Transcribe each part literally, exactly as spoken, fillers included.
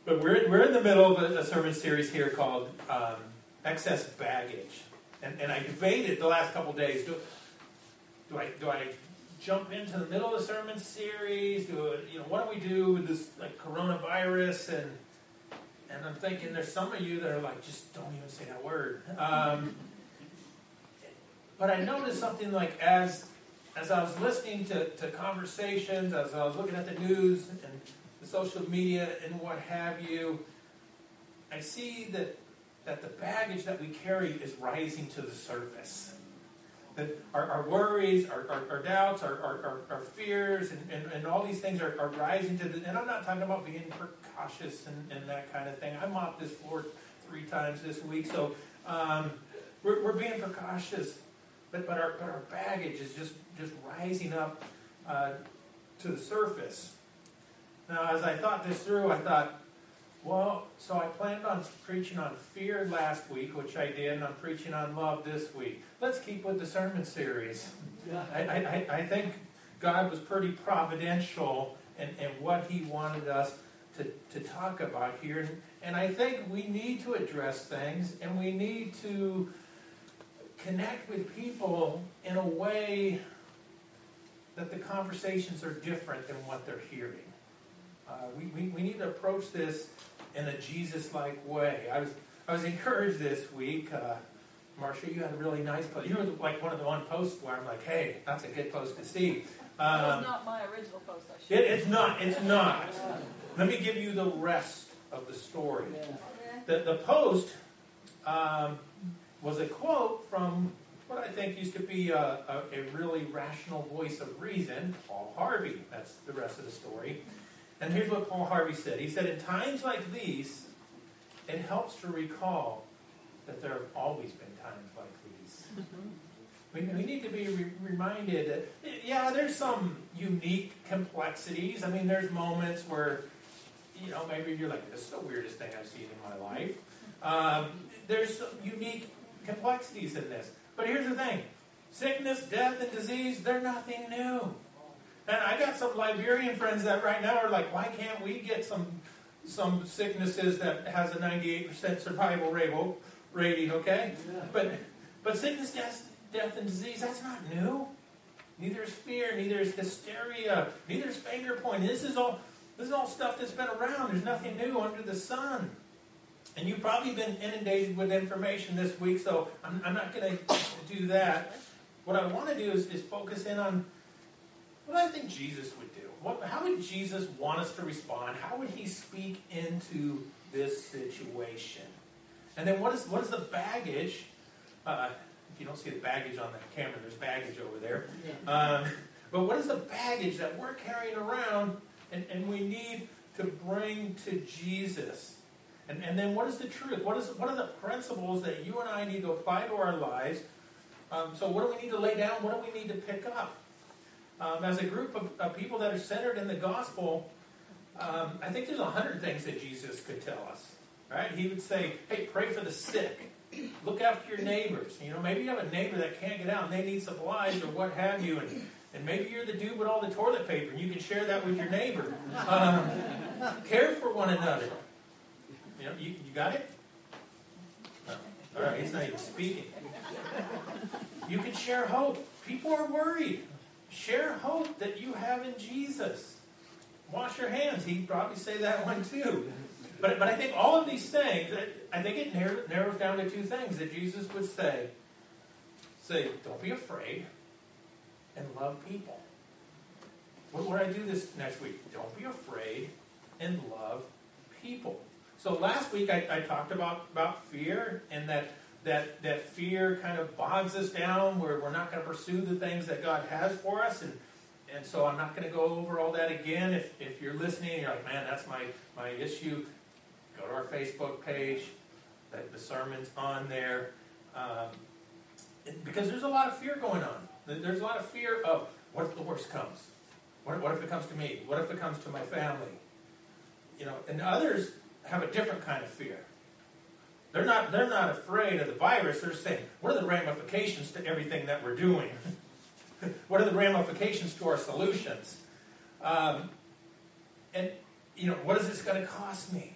But we're we're in the middle of a, a sermon series here called um, Excess Baggage, and and I debated the last couple days. Do, do I do I jump into the middle of the sermon series? Do you know what do we do with this like coronavirus? And and I'm thinking there's some of you that are like, just don't even say that word. Um, but I noticed something like as as I was listening to, to conversations, as I was looking at the news and the social media and what have you, I see that that the baggage that we carry is rising to the surface. That our, our worries, our, our, our doubts, our, our, our fears, and, and, and all these things are, are rising to the... And I'm not talking about being precautious and, and that kind of thing. I mopped this floor three times this week, so um, we're, we're being precautious. But, but, our, but our baggage is just, just rising up uh, to the surface. Now, as I thought this through, I thought, well, so I planned on preaching on fear last week, which I did, and I'm preaching on love this week. Let's keep with the sermon series. I, I, I think God was pretty providential in, in what He wanted us to, to talk about here. And, and I think we need to address things, and we need to connect with people in a way that the conversations are different than what they're hearing. Uh, we, we, we need to approach this in a Jesus-like way. I was I was encouraged this week. Uh, Marcia, you had a really nice post. You were like one of the one posts where I'm like, hey, that's a good post to see. Um, that was not my original post. I should. It, it's not. It's not. Let me give you the rest of the story. The, the post um, was a quote from what I think used to be a, a, a really rational voice of reason, Paul Harvey. That's the rest of the story. And here's what Paul Harvey said. He said, in times like these, it helps to recall that there have always been times like these. We, we need to be re- reminded that, yeah, there's some unique complexities. I mean, there's moments where, you know, maybe you're like, this is the weirdest thing I've seen in my life. Um, there's some unique complexities in this. But here's the thing. Sickness, death, and disease, they're nothing new. And I got some Liberian friends that right now are like, why can't we get some some sicknesses that has a ninety-eight percent survival rate, rating, okay? Yeah. But but sickness, death, death, and disease, that's not new. Neither is fear, neither is hysteria, neither is finger pointing. This is all this is all stuff that's been around. There's nothing new under the sun. And you've probably been inundated with information this week, so I'm, I'm not going to do that. What I want to do is, is focus in on what I think Jesus would do. What, how would Jesus want us to respond? How would He speak into this situation? And then what is what is the baggage? Uh, if you don't see the baggage on the camera, there's baggage over there. Um, but what is the baggage that we're carrying around and, and we need to bring to Jesus? And, and then what is the truth? What is what are the principles that you and I need to apply to our lives? Um, so what do we need to lay down? What do we need to pick up? Um, as a group of, of people that are centered in the gospel, um, I think there's a hundred things that Jesus could tell us. Right? He would say, hey, pray for the sick. Look after your neighbors. You know, maybe you have a neighbor that can't get out and they need supplies or what have you. And, and maybe you're the dude with all the toilet paper and you can share that with your neighbor. Um, care for one another. You know, you, you got it? No. All right, he's not even speaking. You can share hope. People are worried. Share hope that you have in Jesus. Wash your hands. He'd probably say that one too. But but I think all of these things, I think it narrow, narrows down to two things that Jesus would say. Say, don't be afraid and love people. What would I do this next week? Don't be afraid and love people. So last week I, I talked about, about fear and that, that that fear kind of bogs us down where we're not going to pursue the things that God has for us. And and so I'm not going to go over all that again. If if you're listening and you're like, man, that's my, my issue, go to our Facebook page. The, the sermon's on there. Um, it, because there's a lot of fear going on. There's a lot of fear of what if the worst comes? What, what if it comes to me? What if it comes to my family? You know, and others have a different kind of fear. They're not they're not afraid of the virus. They're saying, what are the ramifications to everything that we're doing? What are the ramifications to our solutions? Um, and, you know, what is this going to cost me?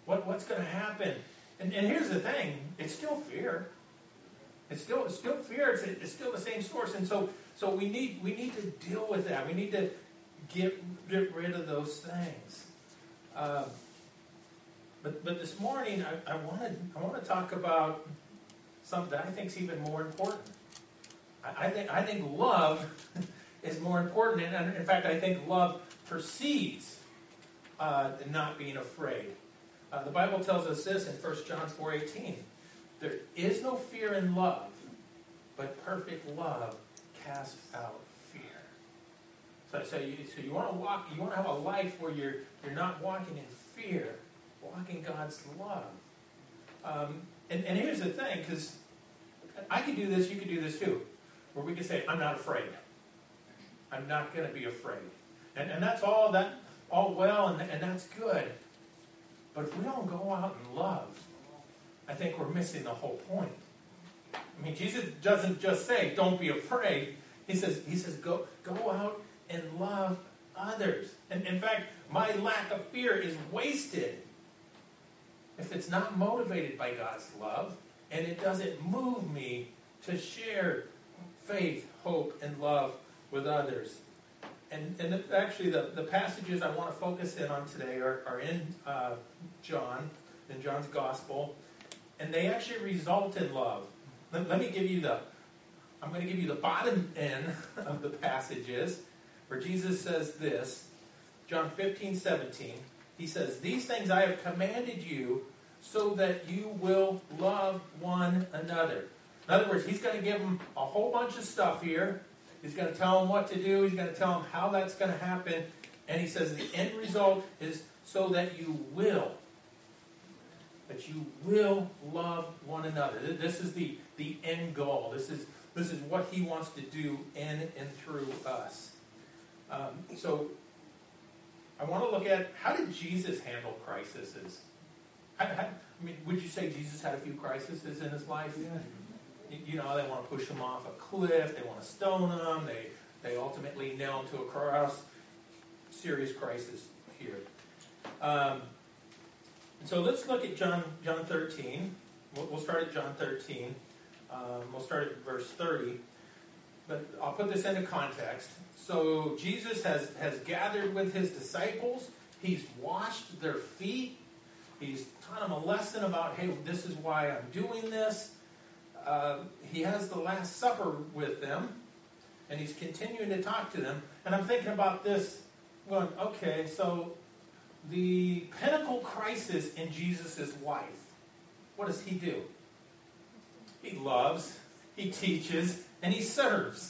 What, what's going to happen? And, and here's the thing, it's still fear. It's still, it's still fear. It's, it's still the same source. And so, so we need, we need to deal with that. We need to get, get rid of those things. Uh, but, but this morning, I, I want to, I want to talk about something that I think is even more important. I, I think, I think love is more important. And in fact, I think love precedes uh, not being afraid. Uh, the Bible tells us this in First John four eighteen. There is no fear in love, but perfect love casts out fear. So, so you, so you want to walk, you want to have a life where you're you're not walking in fear, walking God's love. Um, and, and here's the thing, because I could do this, you could do this too, where we could say, "I'm not afraid. I'm not going to be afraid," and and that's all that all well, and and that's good. But if we don't go out and love, I think we're missing the whole point. I mean, Jesus doesn't just say, "Don't be afraid." He says, he says, go go out and love others. And in fact, my lack of fear is wasted if it's not motivated by God's love, and it doesn't move me to share faith, hope, and love with others. And, and actually, the, the passages I want to focus in on today are, are in uh, John, in John's Gospel, and they actually result in love. Let, let me give you the, I'm going to give you the bottom end of the passages, where Jesus says this, John fifteen, seventeen. He says, "These things I have commanded you, so that you will love one another." In other words, he's going to give them a whole bunch of stuff here. He's going to tell them what to do. He's going to tell them how that's going to happen. And he says the end result is so that you will. That you will love one another. This is the, the end goal. This is this is what he wants to do in and through us. Um, so I want to look at, how did Jesus handle crises? How, how, I mean, would you say Jesus had a few crises in his life? Yeah. You know, they want to push him off a cliff. They want to stone him. They they ultimately nail him to a cross. Serious crisis here. Um, so let's look at John John thirteen. We'll, we'll start at John thirteen. Um, we'll start at verse thirty. But I'll put this into context. So Jesus has, has gathered with his disciples. He's washed their feet. He's taught them a lesson about, hey, this is why I'm doing this. Uh, he has the Last Supper with them, and he's continuing to talk to them. And I'm thinking about this, going, okay, so the pinnacle crisis in Jesus' life, what does he do? He loves, he teaches, and he serves.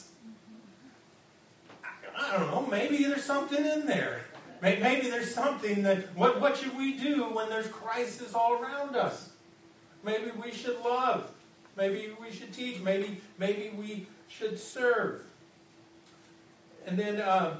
I, I don't know, maybe there's something in there. Maybe there's something that, what, what should we do when there's crisis all around us? Maybe we should love. Maybe we should teach. Maybe maybe we should serve. And then, uh,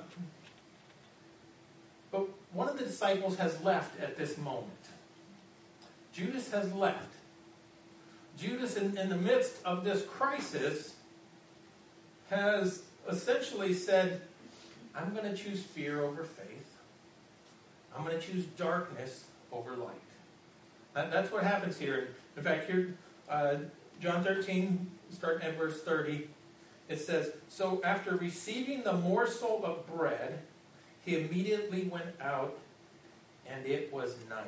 but one of the disciples has left at this moment. Judas has left. Judas, in, in the midst of this crisis, has essentially said, I'm going to choose fear over faith. I'm going to choose darkness over light. That, that's what happens here. In fact, here, uh, John thirteen, starting at verse thirty, it says, "So after receiving the morsel of bread, he immediately went out, and it was night."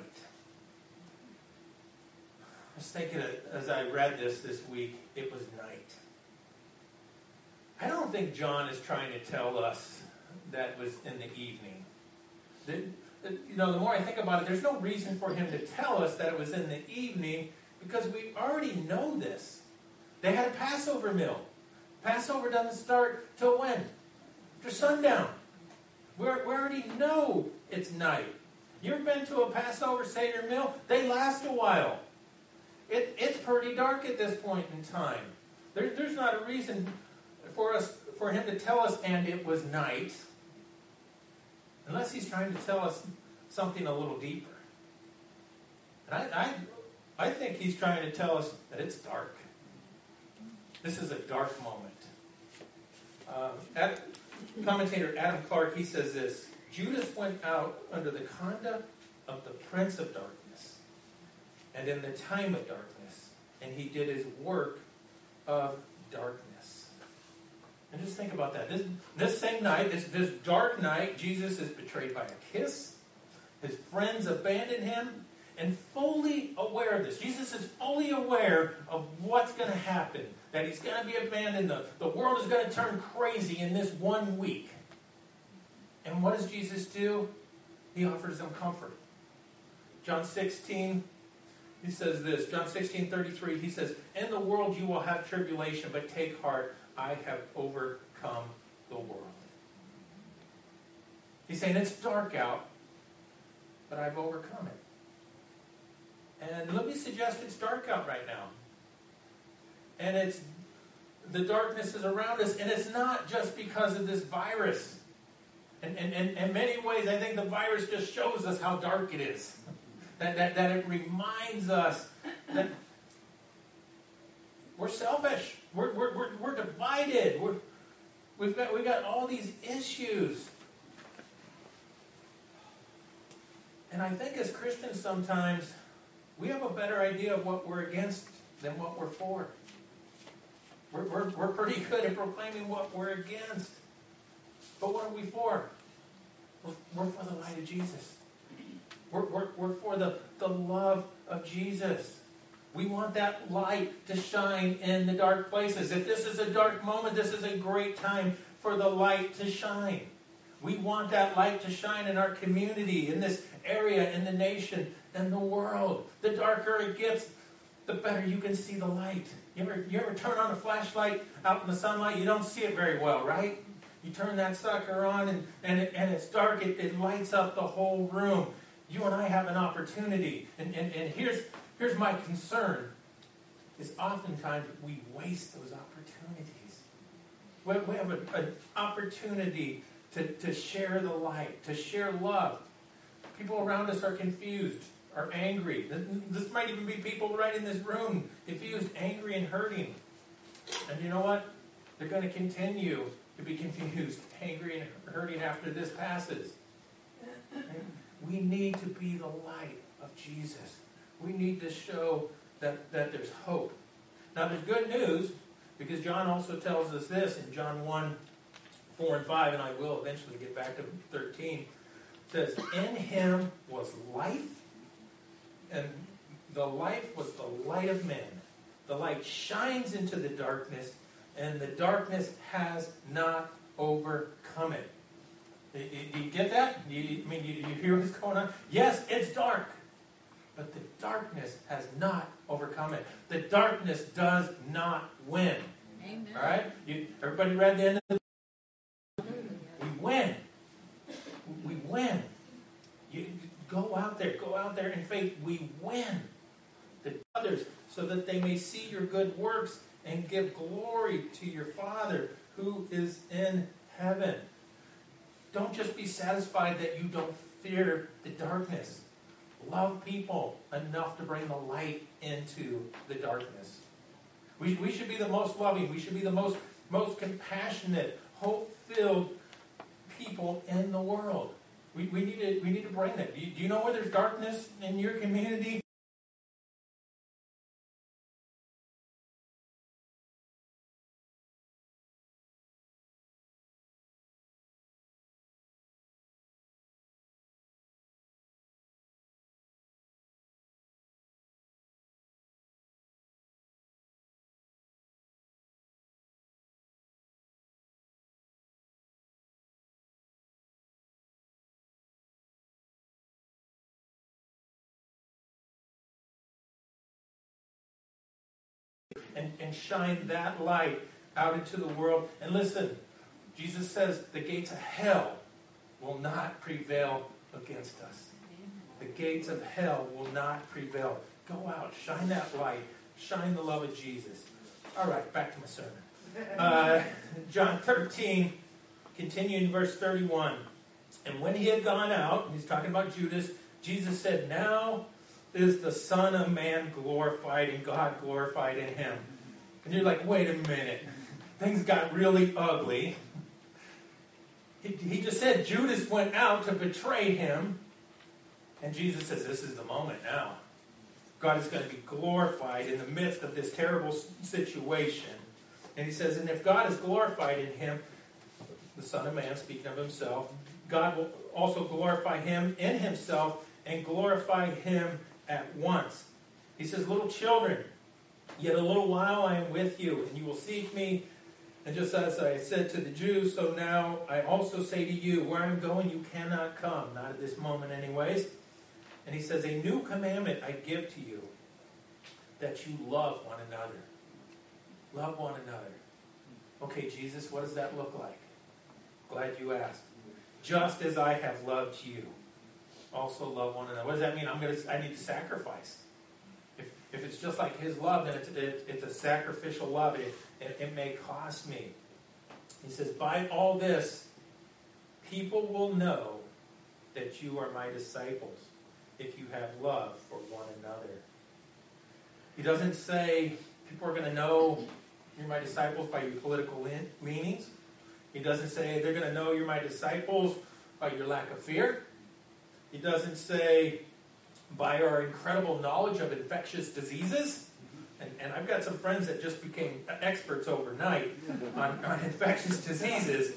I was thinking as I read this this week, it was night. I don't think John is trying to tell us that was in the evening. The, the, you know, the more I think about it, there's no reason for him to tell us that it was in the evening, because we already know this. They had a Passover meal. Passover doesn't start till when? After sundown. We're, we already know it's night. You ever been to a Passover Seder meal? They last a while. It, it's pretty dark at this point in time. There, there's not a reason for us, for him to tell us, and it was night, unless he's trying to tell us something a little deeper. And I, I, I think he's trying to tell us that it's dark. This is a dark moment. Um, at, commentator Adam Clark, he says this: Judas went out under the conduct of the prince of darkness. and in the time of darkness, and he did his work of darkness. And just think about that. This, this same night, this, this dark night, Jesus is betrayed by a kiss. His friends abandon him, and fully aware of this. Jesus is fully aware of what's going to happen, that he's going to be abandoned. The, the world is going to turn crazy in this one week. And what does Jesus do? He offers them comfort. John sixteen, he says this. John sixteen thirty-three, he says, "In the world you will have tribulation, but take heart, I have overcome the world." He's saying it's dark out, but I've overcome it. And let me suggest it's dark out right now. And it's the darkness is around us, and it's not just because of this virus. And in and, and, and many ways, I think the virus just shows us how dark it is. That, that, that it reminds us that we're selfish. We're, we're, we're, we're divided. We're, we've got, we've got all these issues. And I think as Christians sometimes, we have a better idea of what we're against than what we're for. We're, we're, we're pretty good at proclaiming what we're against. But what are we for? We're, we're for the light of Jesus. We're, we're, we're for the, the love of Jesus. We want that light to shine in the dark places. If this is a dark moment, this is a great time for the light to shine. We want that light to shine in our community, in this area, in the nation, in the world. The darker it gets, the better you can see the light. You ever, you ever turn on a flashlight out in the sunlight? You don't see it very well, right? You turn that sucker on and, and, it, and it's dark. It, it lights up the whole room. You and I have an opportunity. And, and, and here's, here's my concern, is oftentimes we waste those opportunities. We, we have an opportunity to, to share the light, to share love. People around us are confused, are angry. This might even be people right in this room, confused, angry, and hurting. And you know what? They're going to continue to be confused, angry, and hurting after this passes. We need to be the light of Jesus. We need to show that, that there's hope. Now, there's good news, because John also tells us this in John one, four and five, and I will eventually get back to thirteen. It says, "In him was life, and the life was the light of men. The light shines into the darkness, and the darkness has not overcome it." Do you get that? You, I mean, you, you hear what's going on? Yes, it's dark, but the darkness has not overcome it. The darkness does not win. Amen. All right? You, everybody read the end of the We win. We win. You go out there. Go out there in faith. We win. The others, so that they may see your good works and give glory to your Father who is in heaven. Don't just be satisfied that you don't fear the darkness. Love people enough to bring the light into the darkness. We, we should be the most loving. We should be the most, most compassionate, hope-filled people in the world. We, we, need to, we need to bring that. Do you, do you know where there's darkness in your community? And, and shine that light out into the world. And listen, Jesus says the gates of hell will not prevail against us. The gates of hell will not prevail. Go out, shine that light, shine the love of Jesus. All right, back to my sermon. Uh, John thirteen, continuing verse thirty-one. "And when he had gone out," and he's talking about Judas, Jesus said, "Now is the Son of Man glorified, and God glorified in him." And you're like, wait a minute. Things got really ugly. He, he just said Judas went out to betray him. And Jesus says, this is the moment now. God is going to be glorified in the midst of this terrible situation. And he says, and if God is glorified in him, the Son of Man, speaking of himself, God will also glorify him in himself and glorify him at once. He says, little children, yet a little while I am with you, and you will seek me. And just as I said to the Jews, so now I also say to you, where I'm going you cannot come. Not at this moment anyways. And he says, a new commandment I give to you, that you love one another. Love one another. Okay, Jesus, what does that look like? Glad you asked. Just as I have loved you, also love one another. What does that mean? I'm gonna. I need to sacrifice. If if it's just like his love, then it's it, it's a sacrificial love. It, it it may cost me. He says, by all this, people will know that you are my disciples if you have love for one another. He doesn't say people are going to know you're my disciples by your political leanings. He doesn't say they're going to know you're my disciples by your lack of fear. He doesn't say by our incredible knowledge of infectious diseases. And, and I've got some friends that just became experts overnight on, on infectious diseases.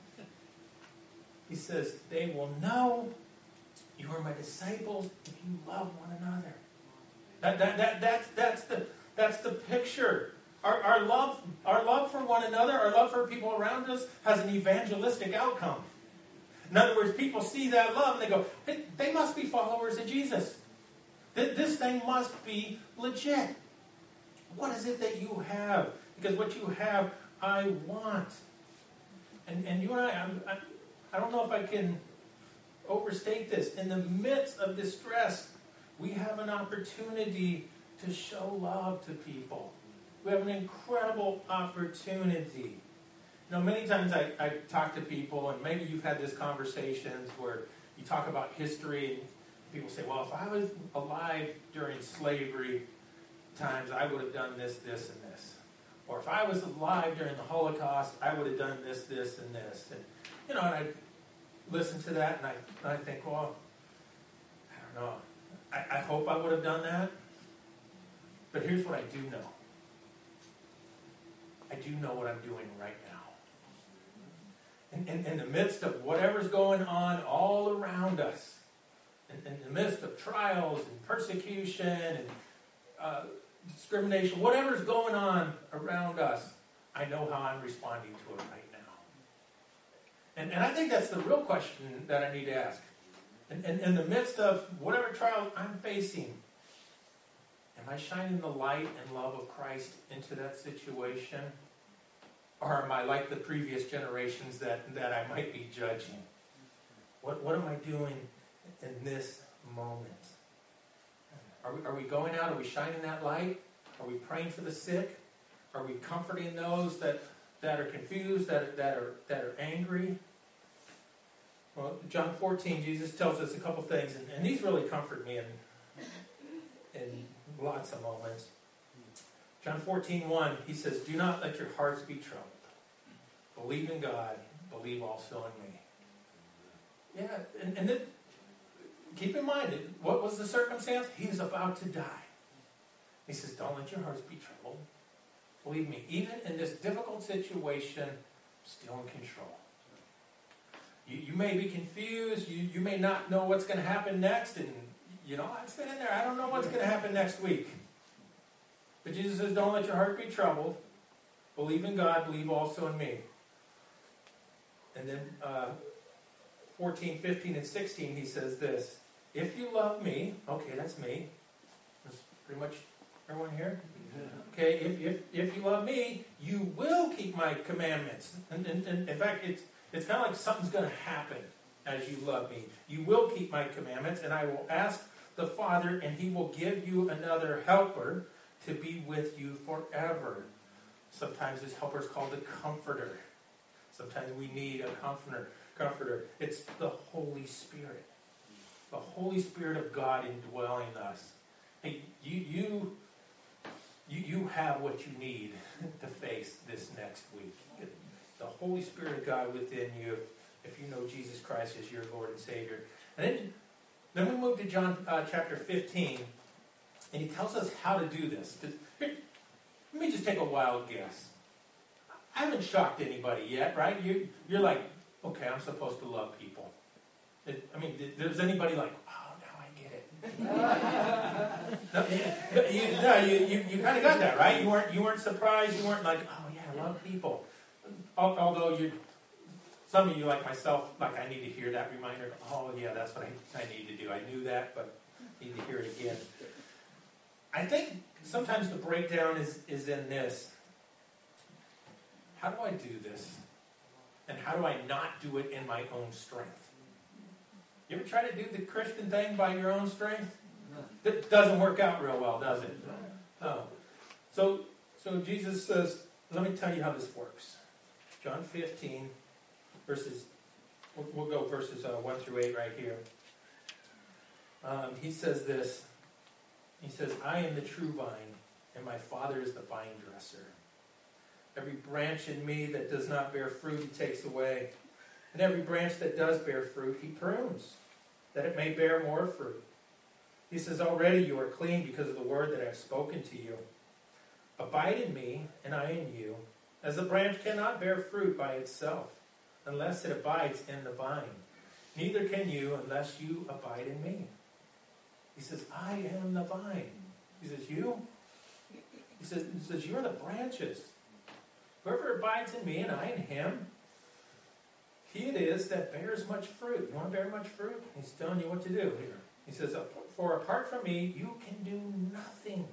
He says they will know you are my disciples if you love one another. That, that, that, that's, that's, the, that's the picture. Our, our, love, our love for one another, our love for people around us has an evangelistic outcome. In other words, people see that love and they go, hey, they must be followers of Jesus. This thing must be legit. What is it that you have? Because what you have, I want. And, and you and I, I'm, I, I don't know if I can overstate this. In the midst of distress, we have an opportunity to show love to people. We have an incredible opportunity. You know, many times I, I talk to people, and maybe you've had these conversations where you talk about history, and people say, well, if I was alive during slavery times, I would have done this, this, and this. Or if I was alive during the Holocaust, I would have done this, this, and this. And, you know, and I listen to that, and I, and I think, well, I don't know. I, I hope I would have done that. But here's what I do know. I do know what I'm doing right now. In, in, in the midst of whatever's going on all around us, in, in the midst of trials and persecution and uh, discrimination, whatever's going on around us, I know how I'm responding to it right now. And, and I think that's the real question that I need to ask. In, in, in the midst of whatever trial I'm facing, am I shining the light and love of Christ into that situation? Or am I like the previous generations that, that I might be judging? What, what am I doing in this moment? Are we, are we going out? Are we shining that light? Are we praying for the sick? Are we comforting those that, that are confused, that, that, are, that are angry? Well, John fourteen, Jesus tells us a couple things, and, and these really comfort me in, in lots of moments. John fourteen one, he says, do not let your hearts be troubled. Believe in God, believe also in me. Yeah, and, and then, keep in mind, what was the circumstance? He was about to die. He says, don't let your hearts be troubled. Believe me, even in this difficult situation, I'm still in control. You, you may be confused. You, you may not know what's going to happen next. And, you know, I've been in there. I don't know what's going to happen next week. But Jesus says, don't let your heart be troubled. Believe in God. Believe also in me. And then uh, fourteen, fifteen, and sixteen, he says this. If you love me, okay, that's me. That's pretty much everyone here. Okay, if, if, if you love me, you will keep my commandments. And, and, and in fact, it's It's kind of like something's going to happen as you love me. You will keep my commandments, and I will ask the Father, and he will give you another helper to be with you forever. Sometimes this helper is called a comforter. Sometimes we need a comforter. Comforter. It's the Holy Spirit. The Holy Spirit of God indwelling us. Hey, you, you, you, you have what you need to face this next week. The Holy Spirit of God within you, if you know Jesus Christ as your Lord and Savior. And then, then we move to John uh, chapter fifteen. And he tells us how to do this. Let me just take a wild guess. I haven't shocked anybody yet, right? You, you're like, okay, I'm supposed to love people. It, I mean, there's anybody like, oh, now I get it. no, you, no, you, you, you kind of got that, right? You weren't, you weren't surprised. You weren't like, oh yeah, I love people. Although you, some of you like myself, like I need to hear that reminder. Oh yeah, that's what I, I need to do. I knew that, but I need to hear it again. I think sometimes the breakdown is, is in this. How do I do this? And how do I not do it in my own strength? You ever try to do the Christian thing by your own strength? It doesn't work out real well, does it? Oh. So, so Jesus says, let me tell you how this works. John fifteen, verses, we'll, we'll go verses uh, one through eight right here. Um, he says this. He says, I am the true vine, and my Father is the vine dresser. Every branch in me that does not bear fruit, he takes away. And every branch that does bear fruit, he prunes, that it may bear more fruit. He says, already you are clean because of the word that I have spoken to you. Abide in me, and I in you, as the branch cannot bear fruit by itself, unless it abides in the vine. Neither can you unless you abide in me. He says, I am the vine. He says, you? He says, he says, you're the branches. Whoever abides in me and I in him, he it is that bears much fruit. You want to bear much fruit? He's telling you what to do here. He says, for apart from me, you can do nothing.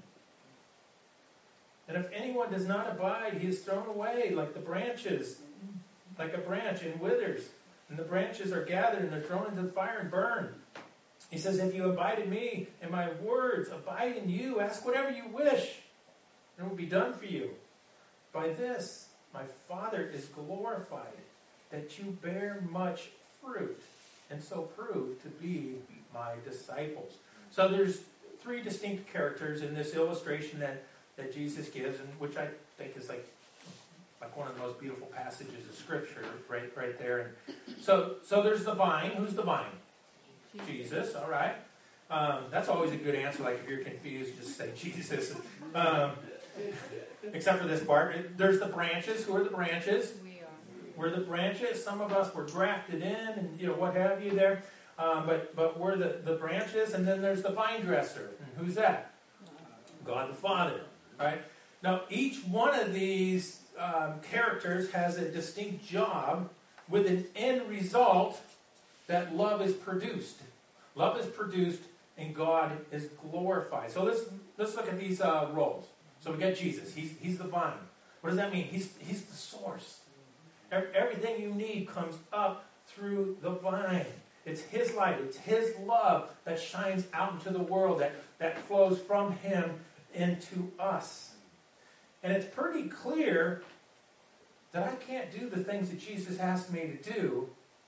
And if anyone does not abide, he is thrown away like the branches, like a branch, and withers. And the branches are gathered and they're thrown into the fire and burned. He says, if you abide in me and my words abide in you, ask whatever you wish, and it will be done for you. By this, my Father is glorified, that you bear much fruit, and so prove to be my disciples. So there's three distinct characters in this illustration that, that Jesus gives, and which I think is like like one of the most beautiful passages of Scripture, right, right there. And so, so there's the vine. Who's the vine? Jesus. All right. Um, that's always a good answer. Like if you're confused, just say Jesus. Um, except for this part, there's the branches. Who are the branches? We are. We're the branches. Some of us were grafted in, and you know what have you there. Um, but but we're the, the branches, and then there's the vine dresser. And who's that? God the Father. Right. Now each one of these um, characters has a distinct job with an end result that love is produced. Love is produced, and God is glorified. So let's let's look at these uh, roles. So we got Jesus. He's he's the vine. What does that mean? He's he's the source. Everything you need comes up through the vine. It's His light. It's His love that shines out into the world, that, that flows from Him into us. And it's pretty clear that I can't do the things that Jesus asked me to do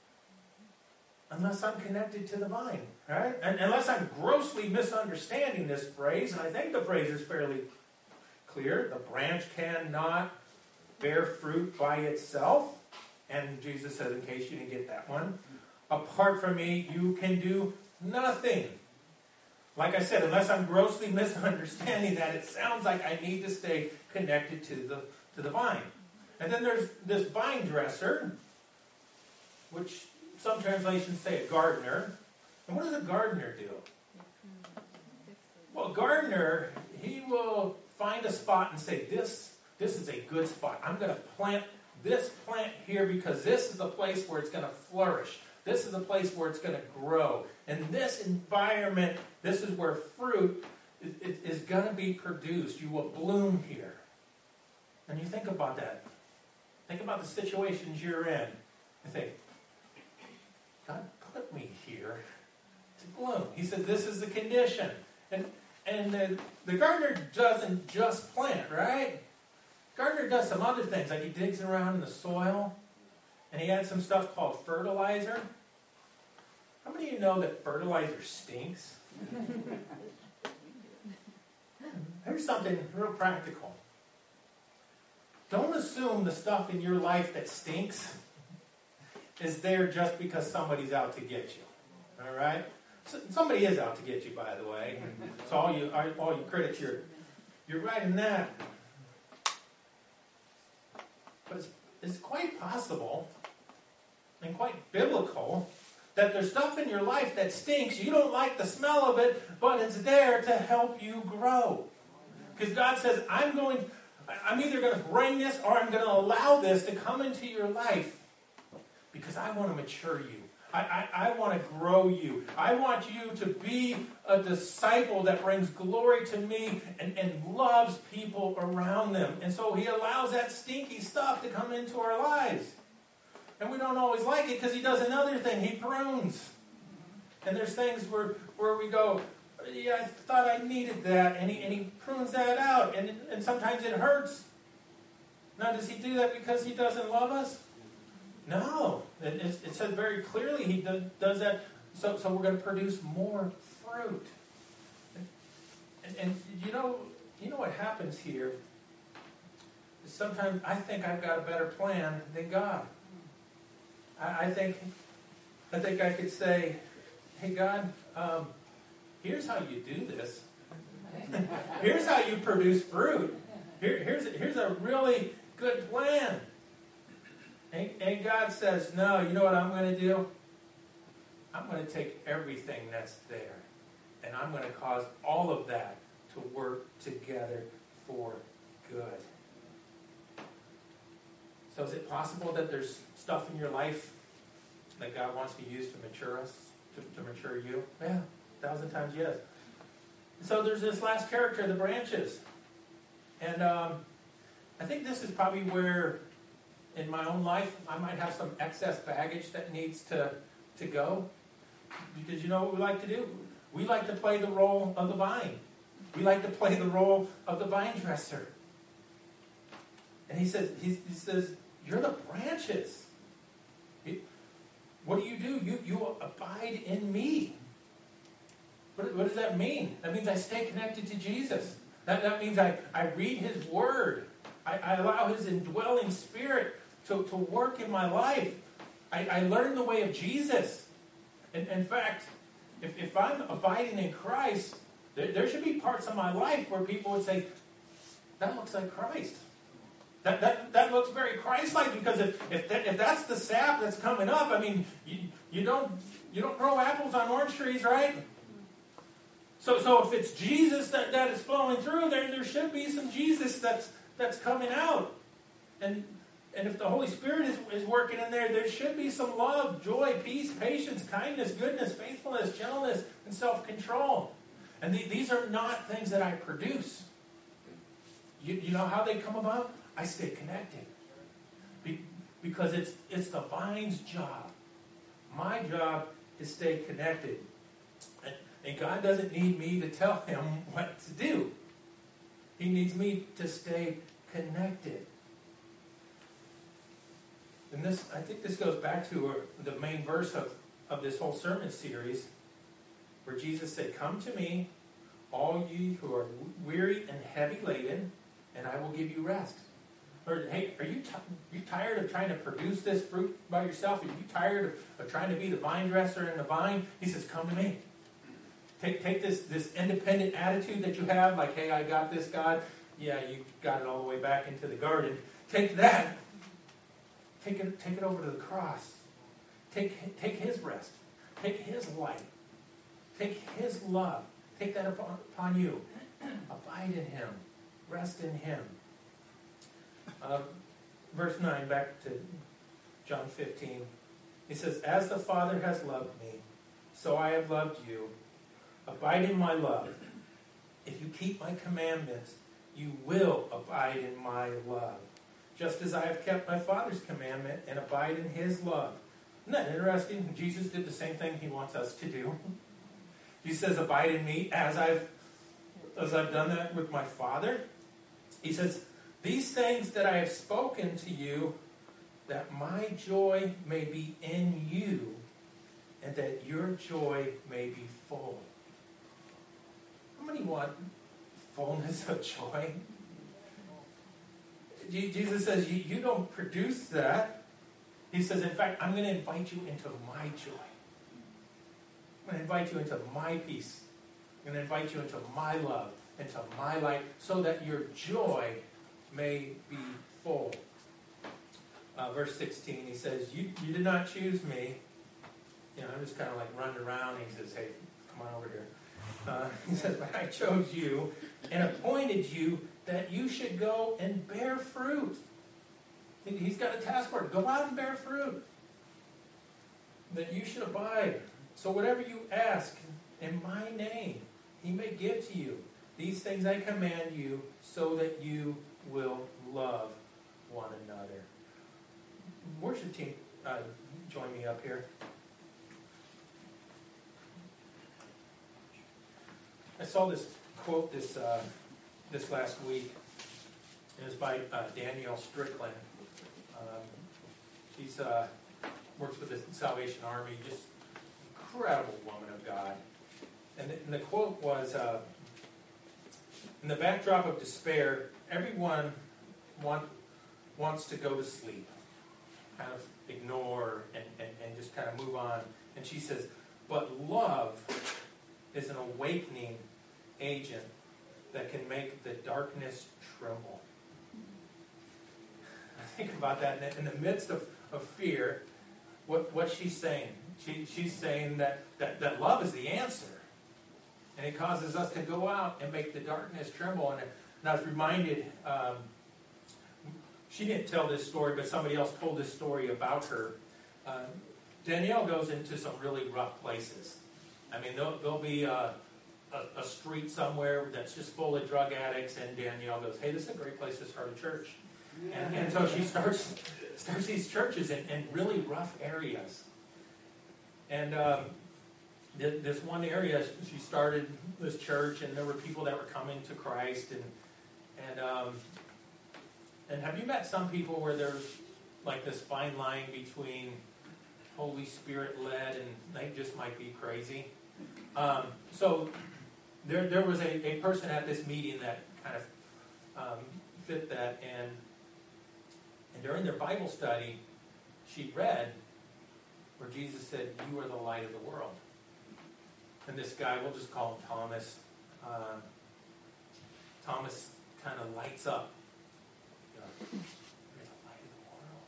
unless I'm connected to the vine. Right? And unless I'm grossly misunderstanding this phrase, and I think the phrase is fairly clear. The branch cannot bear fruit by itself. And Jesus says, in case you didn't get that one, apart from me, you can do nothing. Like I said, unless I'm grossly misunderstanding that, it sounds like I need to stay connected to the to the vine. And then there's this vine dresser, which some translations say a gardener. And what does a gardener do? Well, a gardener, he will find a spot and say, this, this is a good spot. I'm going to plant this plant here because this is the place where it's going to flourish. This is the place where it's going to grow. And this environment, this is where fruit is, is going to be produced. You will bloom here. And you think about that. Think about the situations you're in. You think, God put me here to bloom. He said this is the condition. And and the, the gardener doesn't just plant, right? Gardener does some other things, like he digs around in the soil, and he adds some stuff called fertilizer. How many of you know that fertilizer stinks? Here's something real practical. Don't assume the stuff in your life that stinks is there just because somebody's out to get you. All right? So, somebody is out to get you, by the way. So so all you all you critics, you're you're right in that. But it's, it's quite possible and quite biblical that there's stuff in your life that stinks. You don't like the smell of it, but it's there to help you grow. Because God says, I'm going, I'm either going to bring this or I'm going to allow this to come into your life because I want to mature you. I, I, I want to grow you. I want you to be a disciple that brings glory to me and, and loves people around them. And so he allows that stinky stuff to come into our lives. And we don't always like it because he does another thing. He prunes. And there's things where, where we go, yeah, I thought I needed that. And he, and he prunes that out. And, and sometimes it hurts. Now, does he do that because he doesn't love us? No. It, it, it says very clearly he do, does that so, so we're going to produce more fruit. And, and you know, you know what happens here? Sometimes I think I've got a better plan than God. I, I think I think I could say, hey God, um, here's how you do this. Here's how you produce fruit. Here, here's, here's a really good plan. And, and God says, no, you know what I'm going to do? I'm going to take everything that's there, and I'm going to cause all of that to work together for good. So is it possible that there's stuff in your life that God wants to use to mature us, to, to mature you? Yeah, a thousand times yes. So there's this last character, the branches. And um, I think this is probably where, in my own life, I might have some excess baggage that needs to, to go. Because you know what we like to do? We like to play the role of the vine. We like to play the role of the vine dresser. And he says, he, he says, you're the branches. He, what do you do? You, you abide in me. What, what does that mean? That means I stay connected to Jesus. That, that means I, I read his word. I, I allow his indwelling spirit to, to work in my life. I, I learn the way of Jesus. In, in fact, if, if I'm abiding in Christ, there, there should be parts of my life where people would say, that looks like Christ. That, that, that looks very Christ-like, because if, if, that, if that's the sap that's coming up, I mean, you, you don't you don't grow apples on orange trees, right? So so if it's Jesus that, that is flowing through, there there should be some Jesus that's that's coming out. And and if the Holy Spirit is, is working in there, there should be some love, joy, peace, patience, kindness, goodness, faithfulness, gentleness, and self-control. And the, these are not things that I produce. You, you know how they come about? I stay connected. Be, because it's it's the vine's job. My job is stay connected. And, and God doesn't need me to tell him what to do. He needs me to stay connected. And this, I think this goes back to uh, the main verse of, of this whole sermon series, where Jesus said, come to me, all ye who are weary and heavy laden, and I will give you rest. Or, hey, are you t- you tired of trying to produce this fruit by yourself? Are you tired of, of trying to be the vine dresser in the vine? He says, come to me. Take take this, this independent attitude that you have, like, hey, I got this, God. Yeah, you got it all the way back into the garden. Take that. Take it, take it over to the cross. Take, take his rest. Take his light. Take his love. Take that upon, upon you. Abide in him. Rest in him. Uh, verse nine, back to John fifteen. He says, as the Father has loved me, so I have loved you. Abide in my love. If you keep my commandments, you will abide in my love. Just as I have kept my Father's commandment and abide in his love. Isn't that interesting? Jesus did the same thing he wants us to do. He says, abide in me as I've, as I've done that with my Father. He says, these things that I have spoken to you, that my joy may be in you, and that your joy may be full. How many want fullness of joy? Jesus says, you, you don't produce that. He says, in fact, I'm going to invite you into my joy. I'm going to invite you into my peace. and invite you into my love, into my light, so that your joy may be full. Uh, verse sixteen, he says, you, you did not choose me. You know, I'm just kind of like running around. And he says, hey, come on over here. Uh, he says, but I chose you and appointed you that you should go and bear fruit. He's got a task for it. Go out and bear fruit. That you should abide. So whatever you ask in my name, he may give to you. These things I command you so that you will love one another. Worship team, uh, join me up here. I saw this quote this uh, this last week. It was by uh, Danielle Strickland. Um, she's uh, works with the Salvation Army. Just incredible woman of God. And the, and the quote was, uh, in the backdrop of despair, everyone want, wants to go to sleep, kind of ignore and, and, and just kind of move on. And she says, but love is an awakening agent that can make the darkness tremble. I think about that in the midst of, of fear, what, what she's saying. She, she's saying that, that, that love is the answer. And it causes us to go out and make the darkness tremble. And, and I was reminded, um, she didn't tell this story, but somebody else told this story about her. Uh, Danielle goes into some really rough places. I mean, there'll, there'll be a, a, a street somewhere that's just full of drug addicts, and Danielle goes, hey, this is a great place to start a church. Yeah. And, and so she starts starts these churches in, in really rough areas. And um, th- this one area, she started this church, and there were people that were coming to Christ. And and um, and have you met some people where there's like this fine line between Holy Spirit led and they just might be crazy? Um, so there there was a, a person at this meeting that kind of um, fit that, and and during their Bible study, she read where Jesus said, "You are the light of the world." And this guy, we'll just call him Thomas. Uh, Thomas kind of lights up. You know, you're the light of the world.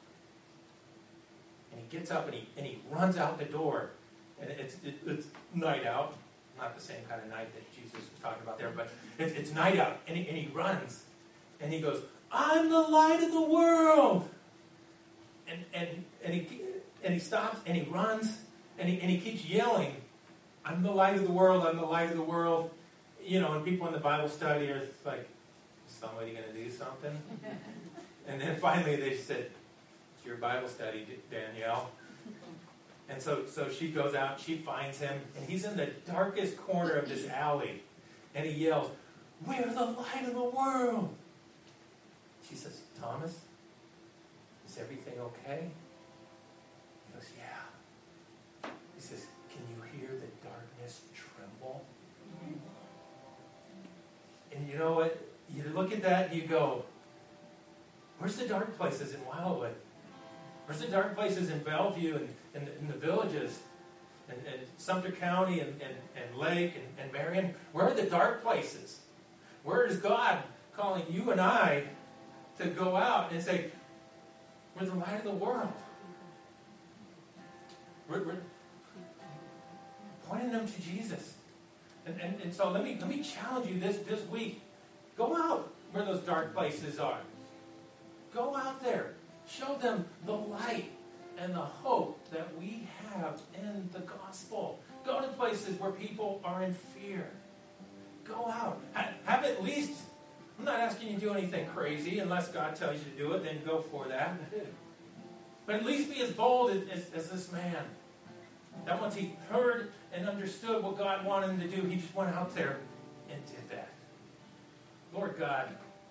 And he gets up and he and he runs out the door. And it's it, it's night out, not the same kind of night that Jesus was talking about there, but it's, it's night out. And he, and he runs, and he goes, "I'm the light of the world." And and and he and he stops and he runs and he and he keeps yelling, "I'm the light of the world. I'm the light of the world." You know, and people in the Bible study are like, "Is somebody going to do something?" And then finally they said, "It's your Bible study, Danielle." And so, so she goes out, she finds him, and he's in the darkest corner of this alley. And he yells, "We're the light of the world." She says, "Thomas, is everything okay?" He goes, "Yeah." He says, "Can you hear the darkness tremble?" And you know what? You look at that and you go, where's the dark places in Wildwood? Where's the dark places in Bellevue and in, in the villages and, and Sumter County and, and, and Lake and, and Marion? Where are the dark places? Where is God calling you and I to go out and say, we're the light of the world? We're, we're pointing them to Jesus. And, and, and so let me let me challenge you this, this week. Go out where those dark places are. Go out there. Show them the light and the hope that we have in the gospel. Go to places where people are in fear. Go out. Have, have at least, I'm not asking you to do anything crazy. Unless God tells you to do it, then go for that. But at least be as bold as, as, as this man. That once he heard and understood what God wanted him to do, he just went out there and did that. Lord God,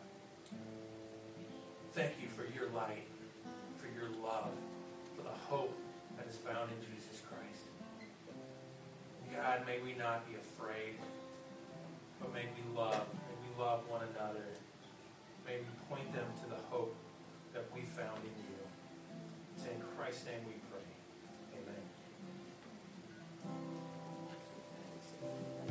thank you for your light, for your love, for the hope that is found in Jesus Christ. God, may we not be afraid, but may we love, may we love one another. May we point them to the hope that we found in you. It's in Christ's name we pray.